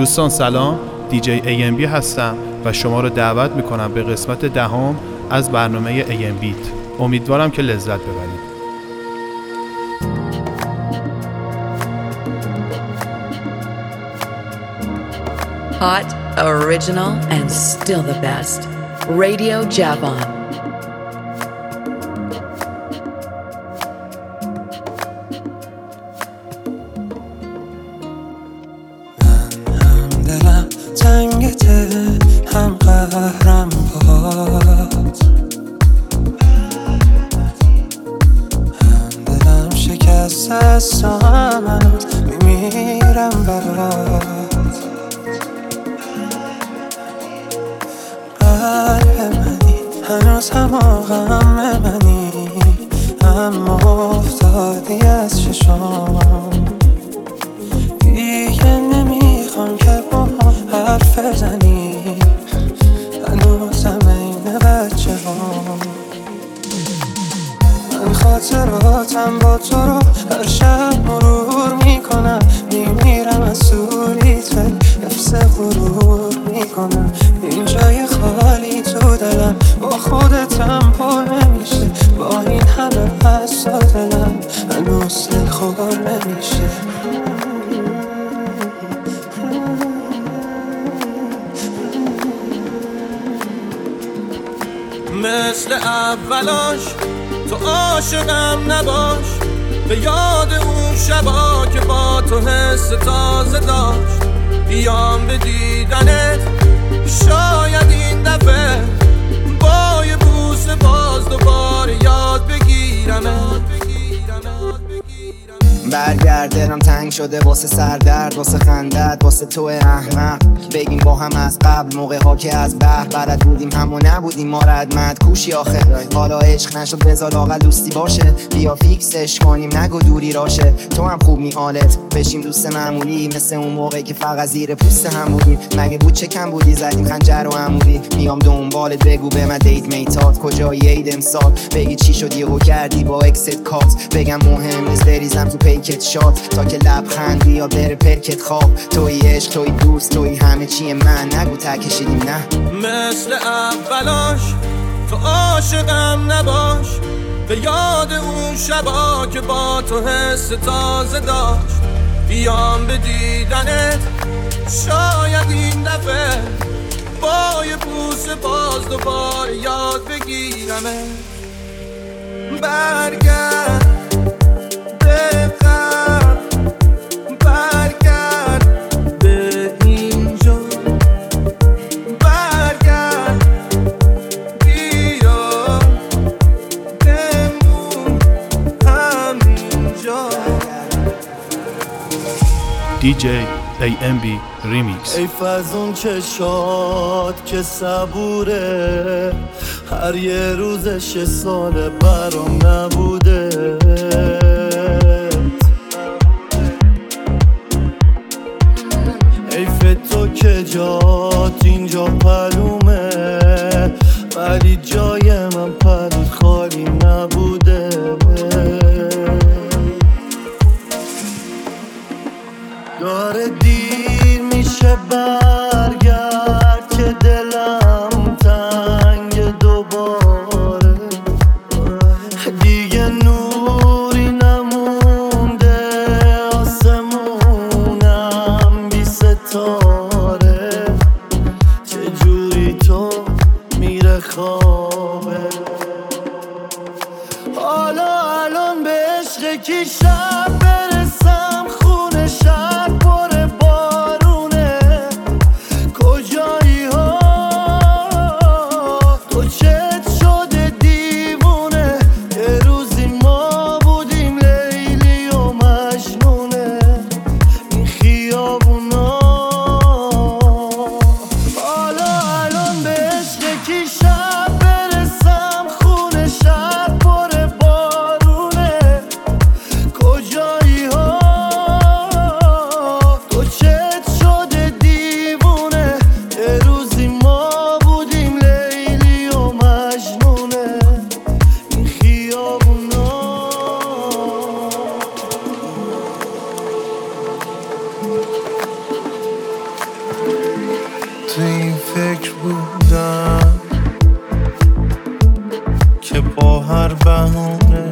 دوستان سلام، دیجی AMB هستم و شما رو دعوت میکنم به قسمت 10 از برنامه AMBeat. امیدوارم که لذت ببرید. Hot, original, and still the best. Radio Javon. هم دلم تنگته هم قهرم بات، هم دلم شکست است هنوز میمیرم برات. قلب منی هنوز هم غم منی، اما افتادی از چشام. دیگه نمیخوام که با ما حرف بزنی، هنوزم این بچه ها. من خاطراتم با تو رو هر شب مرور میکنم، میمیرم از سوریت ولی حفظ غرور میکنم. این جای خالی تو دلم با خودتم پر نمیشه، با این همه حس دلم هنوز دل خور نمیشه. مثل اولاش تو عاشقم نباش، به یاد اون شبا که با تو حس تازه داشت. بیام به دیدنت شاید این دفعه با یه بوسه باز دوباره یاد بگیرمت. برگردم تنگ شده واسه سردرد، واسه خندت، واسه تو احمق. بگیم با هم از قبل موقع ها که از بحر بلد بودیم همو نبودیم ما ردمت کوشی آخه. حالا عشق نشد بذار لااقل دوستی باشه، بیا فیکسش کنیم نگو دوری راشه. تو هم خوب حالت بشیم دوست معمولی، مثل اون موقعی که فقط زیر پوست هم بودیم. مگه بود چه کم بودی زدیم خنجر و عمودی. میام دنبالت بگو به من دیت میتات کجایی عید امسال. بگی چی شد یهو کردی با اکست کات، بگم مهم نیست بریزم تو پیکت شات تا که لبخند بیا بره پرکت خواب. توی عشق توی دوست توی همه چی من، نگو تکشیدیم نه. مثل اولاش تو عاشقم نباش، به یاد اون شبا که با تو حس تازه داشت. بیام به دیدنت شاید این دفعه با یه بوسه باز دوباره یاد بگیرمت. برگرد به قبل، برگرد به اینجا، برگرد بیا بمون همینجا. دیجی AMB ریمیکس. حیف از اون چشات که صبوره، هر یه روزش یه سال برام نبوده. حیف تو که جات اینجا پلومه، ولی جای من پلوت خالی نبوده. داره دیر میشه برگرد که دلم تنگ دوباره. دیگه نوری نمونده آسمونم بی ستاره. چجوری تو میره خوابه، حالا الان به عشق کی شب برسم خونه شهر پر بارونه. کجایی ها تو چت شده دیوونه، یه روزی ما بودیم لیلی و مجنونه. این خیابونا حالا الان به عشق کی شب برسم خونه شهر پر بارونه. کجایی که با هر بهونه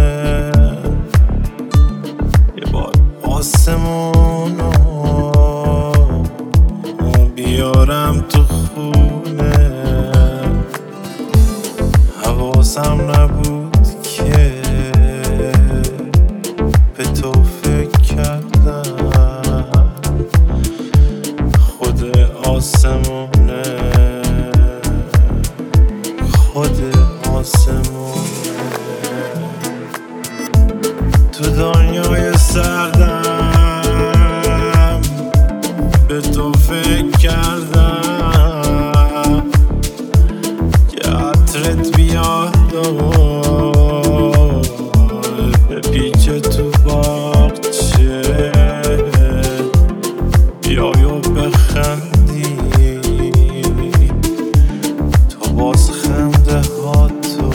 یه بار آسمونو بیارم تو خونه. حواسم نبود که به تو فکر کردم، خود آسمونه، خود آسمونه. تو دنیای سردم به تو فکر کردم که عطرت بیاد و بپیچه تو باغچه، بیای و بخندی تو باز خنده ها تو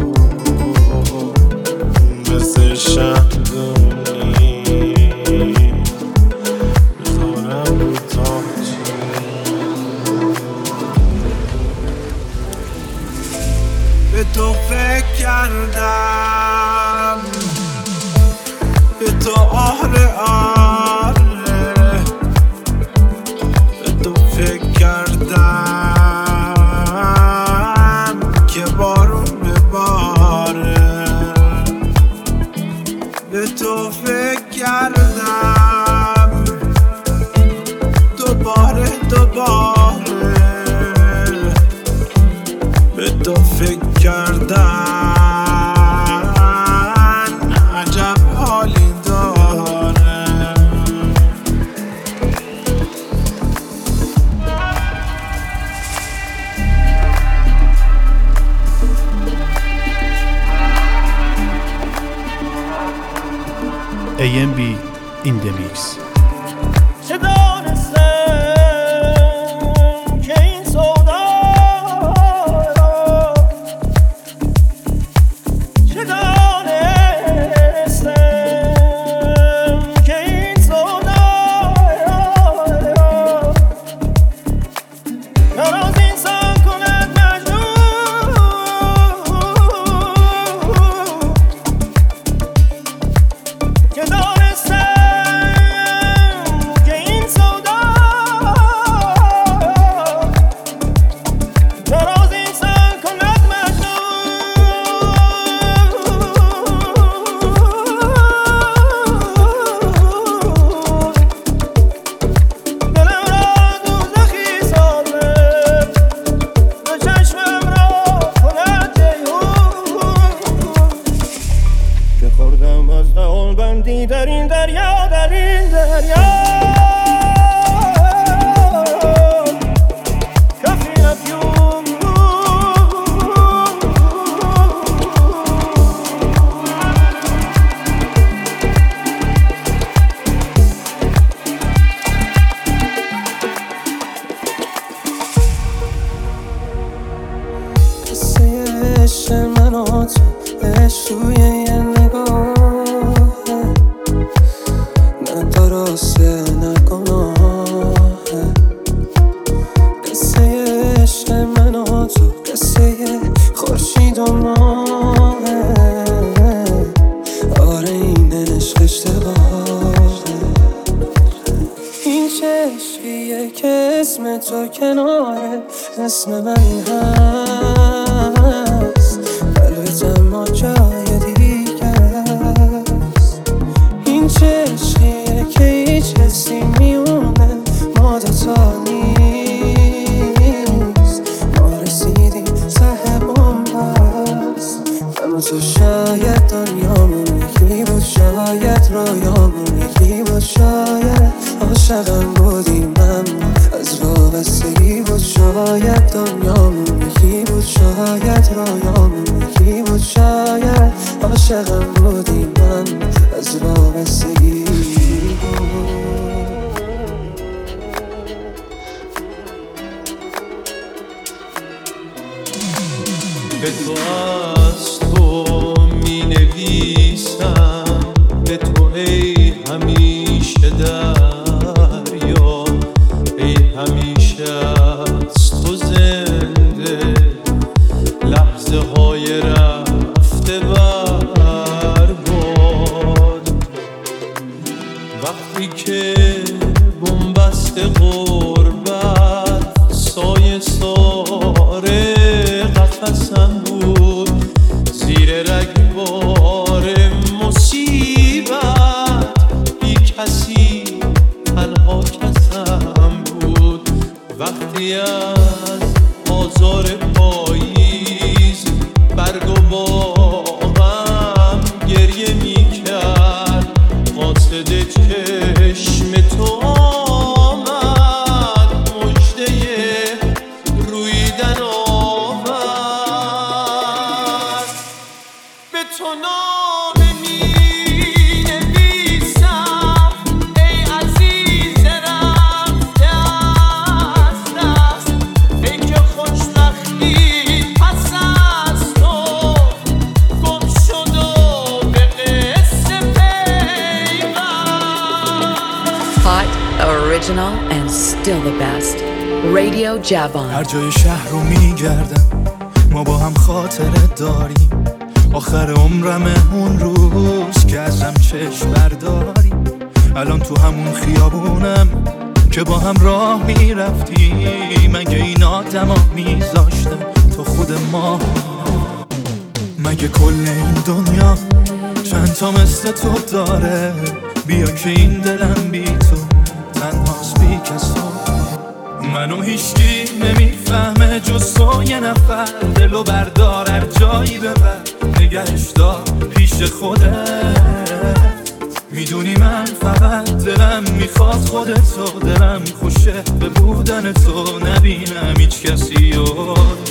مثل شهدونی بذارم رو تاجی. به تو فکر کردم، به تو آره آره، به تو فکر کردم که بارون بباره. به تو فکر کردم دوباره دوباره، به تو فکر کردن عجب حالی داره. AMB in the mix. چه دانستم که این سودا را، چه دانستم که این سودا را نراز انسان کند مجنون، که دانستم که این سودا نراز انسان کند مجنون. دلم را دوزخی سازه، به چشمم را کند جیحون، که خوردم از دهان بندی در این دریا، در این دریا. کفی افیون قصه عشق من و تو، عشق توی یه نگاهه، نه درسته نه گناهه. قصه عشق من و تو، قصه خورشید و ماهه. آره این عشق اشتباهه. این چه عشقیه که اسم تو کناره اسم من هست، قلبت اما جای دیگه است. این چه عشقیه که هیچ حسی میونه ما دوتا نیست، ما رسیدیم ته بومبست. اما تو شاید دنیامون یکی بود، شاید رویامون یکی بود، شاید عاشقم بودیم اما از وابستگی بود. شاید دنیامون یکی بود، شاید رویامون یکی بود، شاید عاشقم بودیم اما از وابستگی بود. به تو از تو می نویسم، به تو ای همیشه دریا، ای همیشه از تو زنده لحظه های رفتن تو نامه می‌نویسم ای عزیز رفته از دست ای که خوشبختی پس از تو گم شد و به قصه پیوست. Hot, original, and still the best. Radio هر Javon. جای شهر رو میگردم ما با هم خاطره داریم آخر عمرم اون روز که ازم چشم برداری الان تو همون خیابونم که با هم راه میرفتیم مگه این آدم ها میذاشتن تو خود ما مگه کل این دنیا چند تا مثل تو داره بیا که این دلم بی تو تنهاست بی کسو منو هیچکی نمیفهمه جز تو یه نفر دلو بردار هر جایی ببر نگهش دار پیش خودت میدونی من فقط دلم میخواد خودتو دلم خوشه به بودن تو نبینم هیچ کسی رو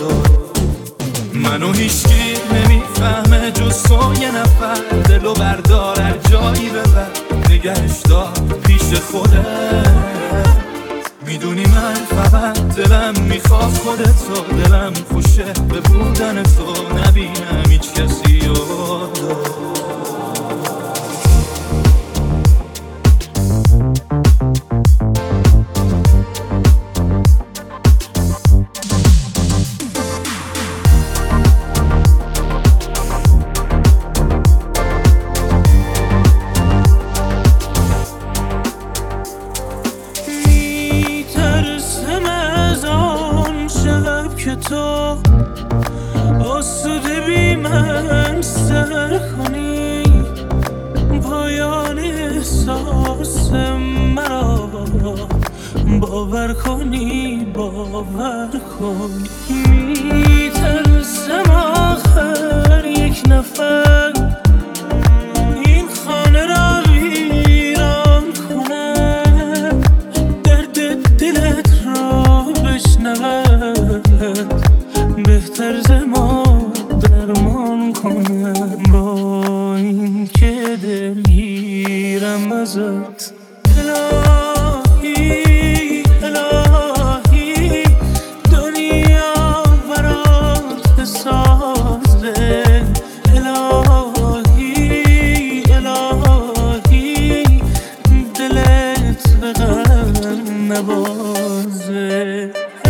منو هیچکی نمیفهمه جز تو یه نفر دلو بردار هر جایی ببر نگهش دار پیش خودت میدونی من فقط دلم میخواد خودتو دلم خوشه به بودن تو نبینم هیچ کسی رو تو آسوده بی من سر کنی پایان احساس مرا باور کنی میترسم آخر یک نفر این خانه را ویران کنه درد دلت را بشنود بهتر زما درمان کنم با این که دلگیرم ازت الهی الهی دنیا برات بسازه الهی الهی دلت به غم نبازه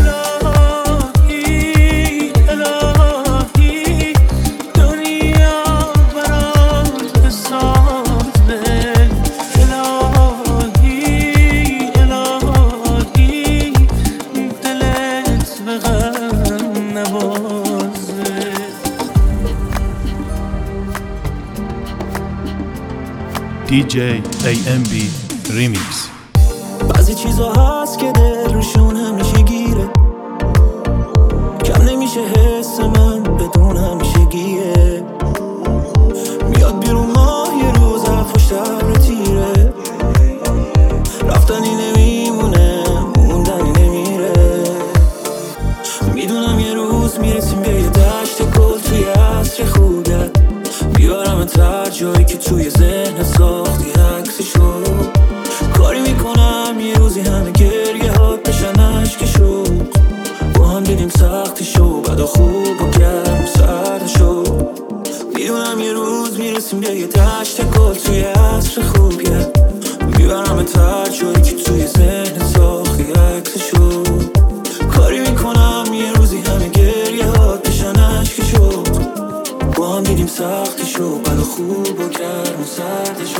DJ AMB Remix. بعضی چیزا هست که دل روشون همیشه گیره کم نمیشه حس من بدون همیشه گیره میاد بیرون ماه یه روز حرفاش در تیره رفتنی نمیمونه موندنی نمیره میدونم یه روز میرسیم به یه دشت گل توی عصر خوبه بیارمت هر جایی که توی ذهن ساختی عکسشو کاری میکنم یه روزی همه گریه هات بشن عشقشو با هم دیدیم سختیشو بدا خوب و گرم و سردشو میدونم یه روز میرسیم به یه دشت گل توی عصر خوبیه بیارمت هر جایی که توی ذهن ساختی عکسشو کاری میکنم یه روزی همه گریه هات بشن عشقشو با هم دیدیم سختیشو بدا خوب و گرم و سردشو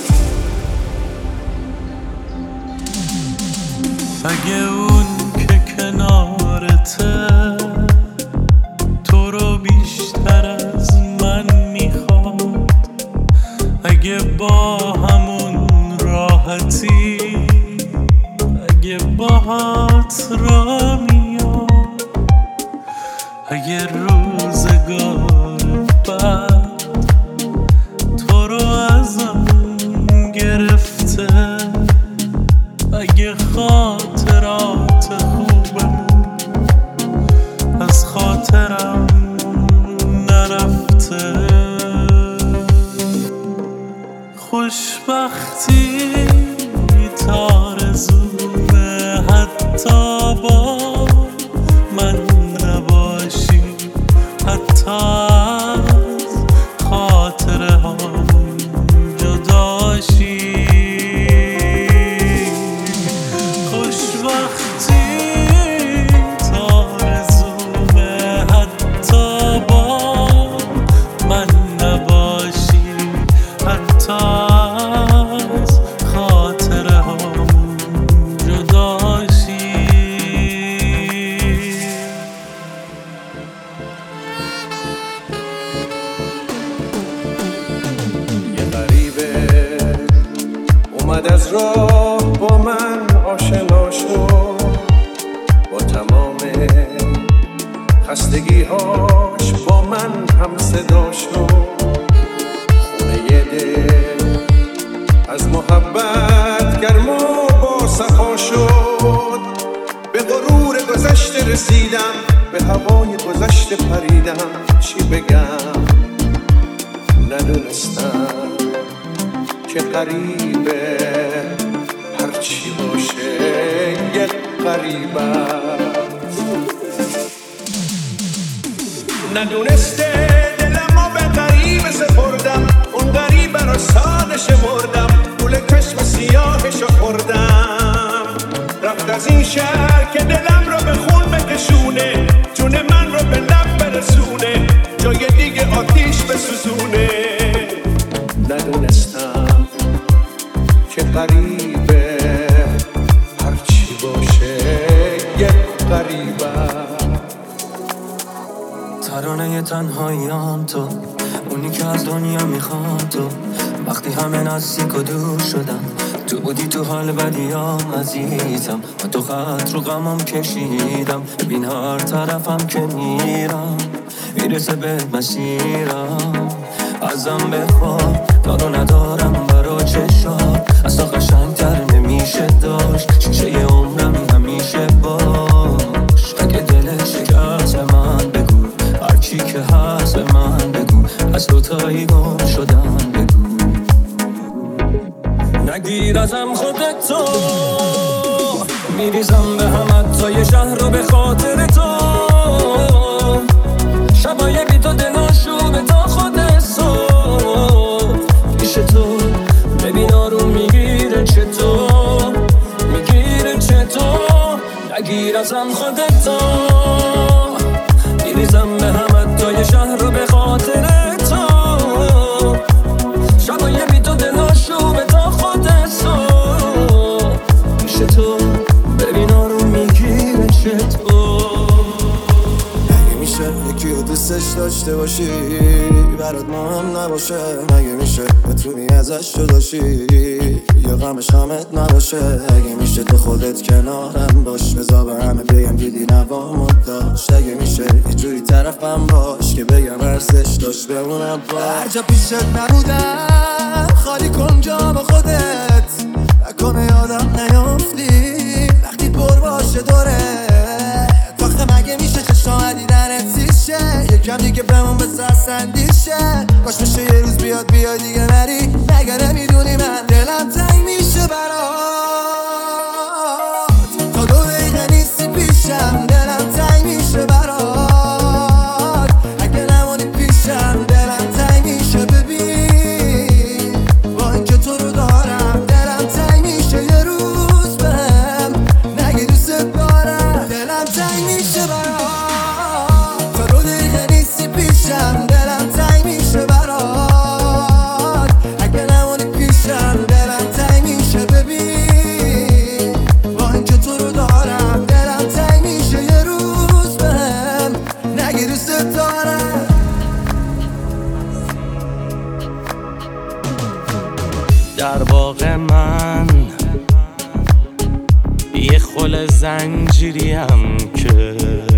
اگه اون که کنارته تو رو بیشتر از من میخواد اگه با همون راحتی اگه باهات را میاد اگه روزگار بعد تو رو ازم گرفته اگه خاطرات خوبمون از خاطرم نرفته خوشبختی تارزومه حتی با من نباشی، حتی از خاطره هامون جداشی. خوشبختی تارزومه حتی با من نباشی، حتی از خاطره هامون جداشی. یه غریبه اومد از راه با من آشنا شد، با تمام خستگی‌هاش با من هم صدا شد. خونه دل از محبت گرم و با صفا شد. به غرور گذشته رسیدم، به هوای گذشته پریدم. چی بگم ندونستم که غریبه هرچی باشه یک غریبه. ندونسته دلمو به غریبه سپردم، اون غریبه رو ساده شمردم، گول کشم سیاهشو خوردم. رفت از این شهر که دلم رو به خون بکشونه، جون من رو به لب برسونه، جای دیگه آتیش بسوزونه. ندونستم که غریبه هرچی باشه یک غریبه. ترانه تنهاییام تو، اونی که از دنیا میخوام تو. وقتی همه نزدیک و دور شدم، تو بودی تو حال بدیام عزیزم. و تو خط رو غمم کشیدم، ببین هر طرفم که میرم میرسه به مسیرم. ازم بخواه کارو ندارم برا چشات، اصلا قشنگتر نمیشه داشت. شیشه عمرم همیشه باش، اگه دلت شکست به من بگو، هرچی که هست به من بگو، از دوتایی گم شدم بگو. نگیر ازم خودتو، میریزم به هم حتی شهر رو به خاطر تو. شبای بی تو دلاشو تا خود صبح پیش تو، ببین آروم میگیره چطور، میگیره چطور. نگیر ازم خودتو، میریزم به هم حتی شهر رو به خاطر تو. شبای بی تو دلاشو تا خود صبح پیش تو، ببین آروم میگیره چطور. یکی رو دوستش داشته باشی برات مهم نباشه، مگه میشه بتونی ازش جداشی یا غمش غمت نباشه؟ اگه میشه تو خودت کنارم باش، بذار به همه بگم دیدی نوامت داشت. اگه میشه یه جوری طرفم باش که بگم ارزش داشت بمونم باش. هر جا پیشت نبودم خالی کن جا با خودت، نکنه یادم نیافتی وقتی پر باشه دوره. آخه مگه میشه چشام دیدنت سیشه، یکم دیگه بمون بس اندیشه. باش میشه یه روز بیاد بیای دیگه نری، مگه نمیدونی من دلم تنگ میشه برات. تا 2 دقیقه نیستی پیشم دلم تنگ میشه برات. اگه نمونی پیشم دلم تنگ میشه. ببین با اینکه تو رو دارم دلم تنگ میشه، یه روز بهم نگی دوست دارم دلم تنگ میشه برات. تا 2 دقیقه نیستی پیشم دلم تنگ میشه برات. اگه نمونی پیشم دلم تنگ میشه. ببین با اینکه تو رو دارم دلم تنگ میشه، یه روز بهم نگی دوست دارم. در واقع من یه خل زنجیریم که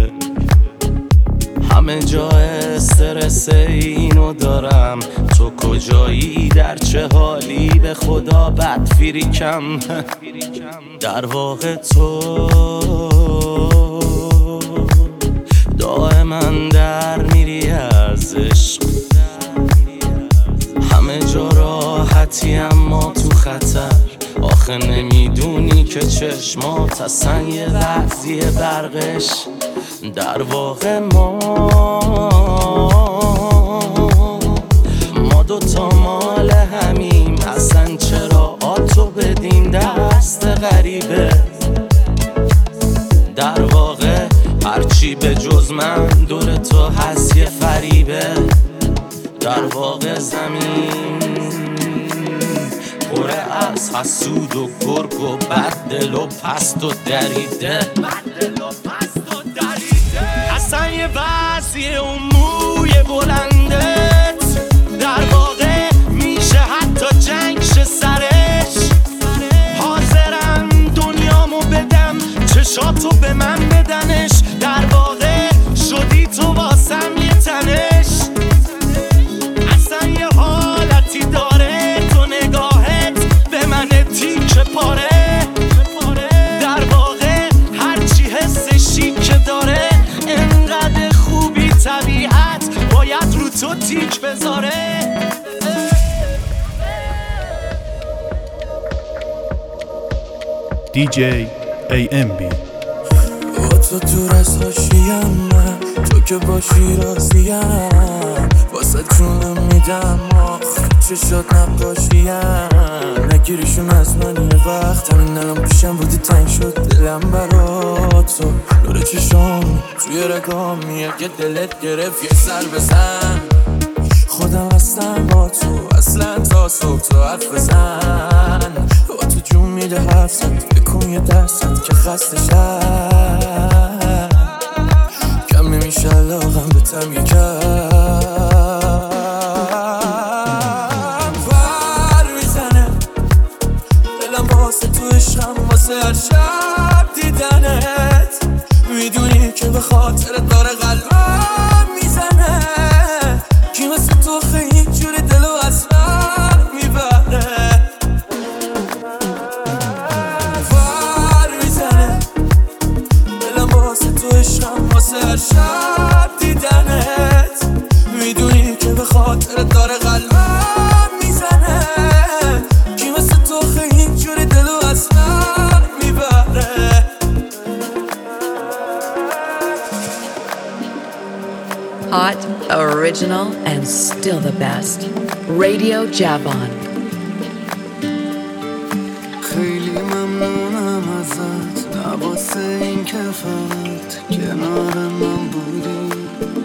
همه جا استرس اینو دارم. تو کجایی در چه حالی به خدا بد فیریکم. در واقع تو دائما در میری از عشق، همه جا راحتی اما تو آخه نمیدونی که چشمات اصلا یه لحظیه برقش در واقع ما دوتا مال همیم، اصلا چرا آتو بدیم دست غریبه. در واقع هرچی به جز من دور تو هست یه فریبه. در واقع زمین پره از حسود و گرگ و بددل و پست و دریده. اصلا یه وضعیه اون موی بلندت در واقع میشه حتی جنگ شه سرش. حاضرم دنیامو بدم چشاتو به من بدنش. در واقع شدی تو واسم یه تنش. اصلا یه حالتی داره تو نگاهت به من تیکه پاره. در واقع هرچی حسشی که داره انقدر خوبی طبیعت باید رو تو تیک بذاره. DJ AMB با تو دور از حاشیم من، تو که باشی راضیم. واسه جونم میدم آخ چشات نقاشیم. نگیریشون از من یه وقت همین الان پیشم بودی تنگ شد دلم برات. تو نور چشام توی رگامی اگه دلت گرفت یه سر بزن. خودم هستم با تو اصلا تا صبح تو حرف بزن. با تو جون میده حرف زد بکن یه درصد که خسته شد. کم نمیشه علاقم به تم یکم ور میزنه دلم واسه تو عشقم واسه هر شب دیدنت. میدونی که به خاطرت داره قلبم میزنه. کی مثل تو خیلی جوری دلو از من میبره. ور میزنه دلم واسه تو عشقم واسه هر شب دیدنت. میدونی که به خاطرت داره قلبم میزنه. کی مثل تو خیلی جوری دلو از من میبره. Hot, original, and still the best. Radio Javon. خیلی ممنونم ازت نواسه این که فقط کنار من بودی.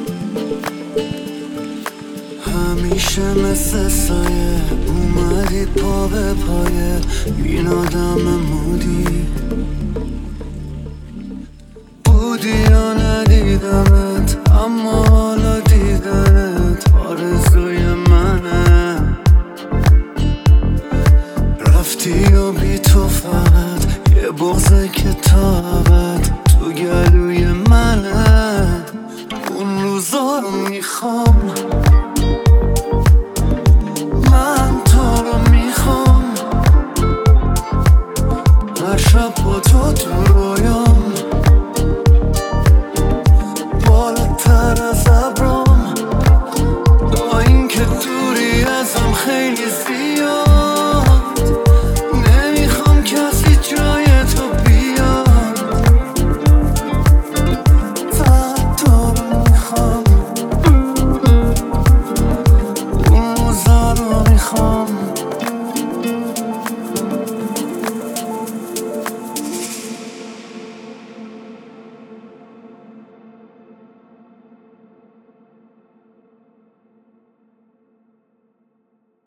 همیشه مثل سایه اومدی پا به پایه این آدم مودی. بودی یا ندیدمه